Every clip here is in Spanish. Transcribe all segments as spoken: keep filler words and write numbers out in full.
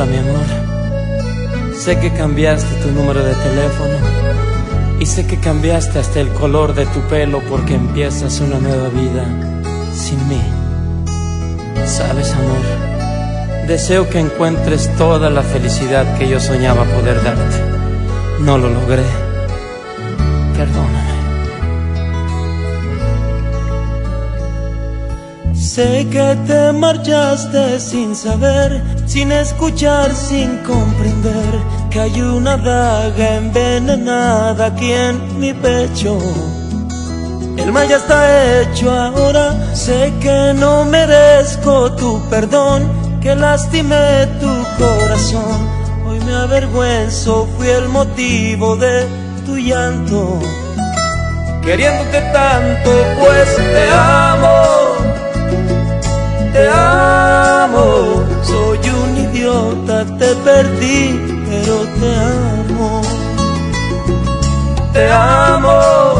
Hola mi amor, sé que cambiaste tu número de teléfono y sé que cambiaste hasta el color de tu pelo porque empiezas una nueva vida sin mí. Sabes amor, deseo que encuentres toda la felicidad que yo soñaba poder darte. No lo logré, perdóname. Sé que te marchaste sin saber, sin escuchar, sin comprender que hay una daga envenenada aquí en mi pecho. El mal ya está hecho ahora, sé que no merezco tu perdón, que lastimé tu corazón. Hoy me avergüenzo, fui el motivo de tu llanto. Queriéndote tanto, pues te amo. Te amo, soy un idiota, te perdí, pero te amo. Te amo,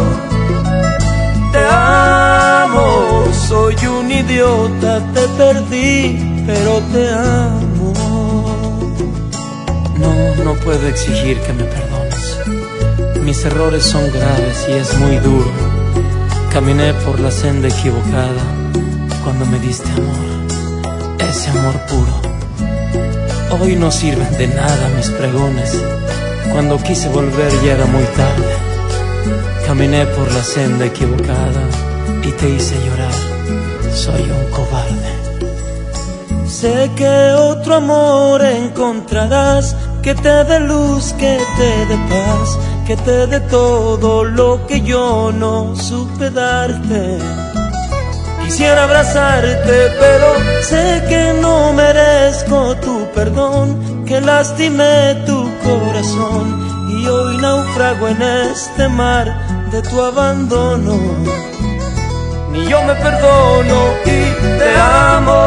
te amo, soy un idiota, te perdí, pero te amo. No, no puedo exigir que me perdones. Mis errores son graves y es muy duro. Caminé por la senda equivocada cuando me diste amor, ese amor puro. Hoy no sirven de nada mis pregones. Cuando quise volver ya era muy tarde. Caminé por la senda equivocada y te hice llorar. Soy un cobarde. Sé que otro amor encontrarás, que te dé luz, que te dé paz, que te dé todo lo que yo no supe darte. Quisiera abrazarte, pero sé que no merezco tu perdón, que lastimé tu corazón y hoy naufrago en este mar de tu abandono. Ni yo me perdono y te amo,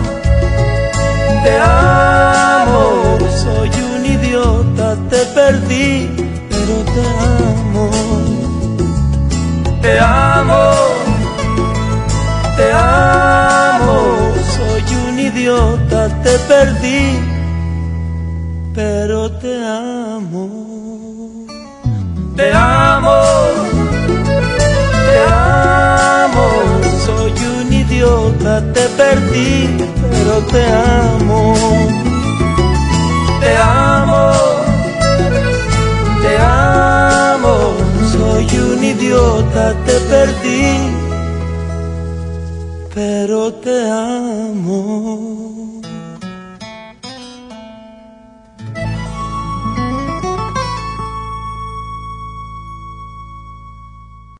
te amo, soy un idiota, te perdí, pero te amo, te amo. Te amo, soy un idiota, te perdí, pero te amo. Te amo, te amo, soy un idiota, te perdí, pero te amo. Te amo, te amo, soy un idiota, te perdí, pero te amo.